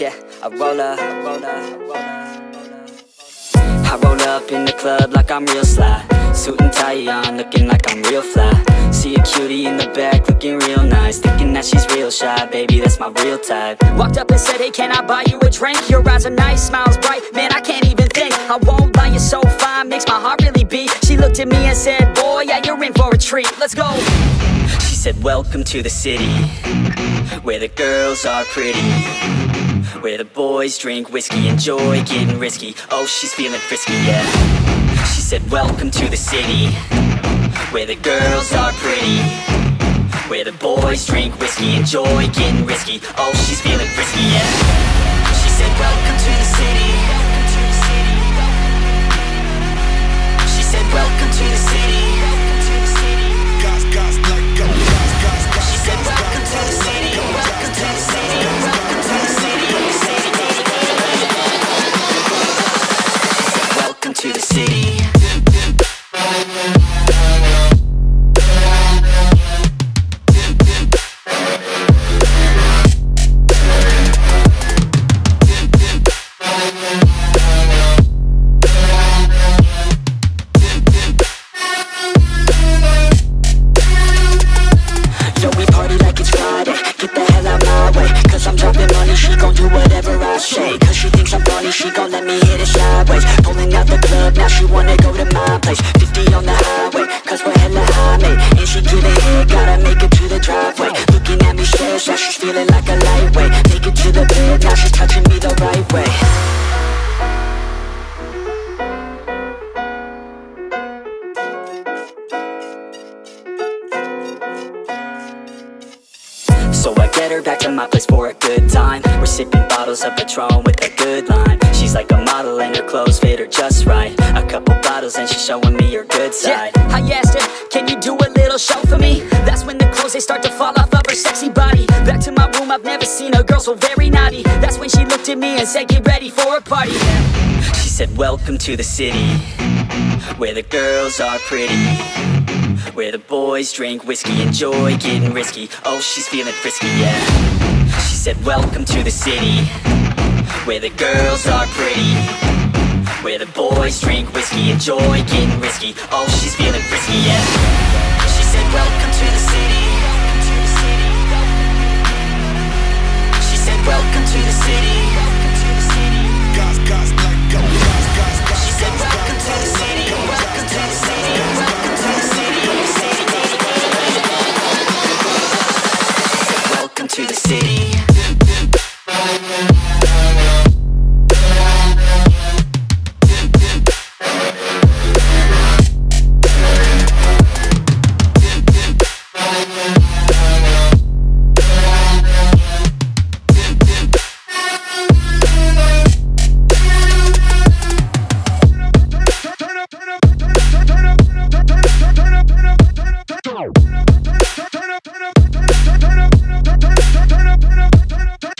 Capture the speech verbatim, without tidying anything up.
Yeah, I roll up, I roll up, I roll up. I roll up in the club like I'm real sly. Suit and tie on, looking like I'm real fly. See a cutie in the back, looking real nice. Thinking that she's real shy, baby, that's my real type. Walked up and said, hey, can I buy you a drink? Your eyes are nice, smiles bright, man, I can't even think. I won't lie, you're so fine, makes my heart really beat. She looked at me and said, boy, yeah, you're in for a treat, let's go. She said, welcome to the city, where the girls are pretty, where the boys drink whiskey, enjoy getting risky. Oh, she's feeling frisky, yeah. She said, welcome to the city, where the girls are pretty, where the boys drink whiskey, enjoy getting risky. Oh, she's feeling frisky, yeah. She said, welcome to the city. She said, welcome to the city. She said, welcome to the city, welcome to the city, welcome to the city, welcome to the city. She thinks I'm funny, she gon' let me hit it sideways. Pulling out the club, now she wanna go to my place. Fifty on the highway, cause we're hella high, mate. And she give it head, gotta make it to the driveway. Looking at me says that she's feeling like a lightweight. Make it to the bed, now she's touching me the right way. So I get her back to my place for a good time. We're sipping bottles of Patron with a good line. She's like a model and her clothes fit her just right. A couple bottles and she's showing me her good side. Yeah, I asked her, can you do a little show for me? That's when the clothes, they start to fall off of her sexy body. Back to my room, I've never seen a girl so very naughty. That's when she looked at me and said, get ready for a party. She said, welcome to the city, where the girls are pretty, where the boys drink whiskey, enjoy getting risky. Oh, she's feeling frisky, yeah. She said, welcome to the city, where the girls are pretty, where the boys drink whiskey, enjoy getting risky. Oh, she's feeling frisky, yeah. She said, welcome to the city. She said, welcome to the city. She said, welcome to the city.